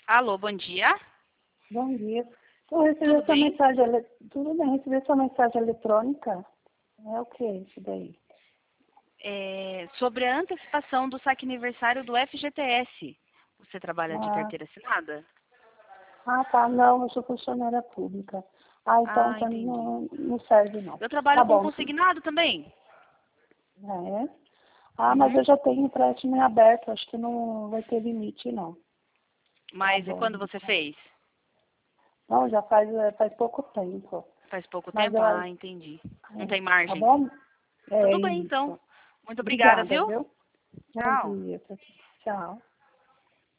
Alô, bom dia. Bom dia. Eu recebi Tudo essa bem? mensagem, tudo bem, recebi essa mensagem eletrônica. É o que isso daí? Sobre a antecipação do saque aniversário do FGTS. Você trabalha de Ah, carteira assinada? tá, não, eu sou funcionária pública. Ah, então Ah, pra mim entendi. não serve não. Eu trabalho Tá com bom. consignado também. É. Ah, mas Uhum. eu já tenho empréstimo em aberto, acho que não vai ter limite não. Tá Mas e bom. quando você fez? Não, já faz pouco tempo. Faz pouco Mas tempo? eu, Ah, entendi. Não tem tá margem. bom? É Tudo bem, então. isso. Muito obrigada, Obrigada, viu? viu? Bom Tchau. dia. Tchau.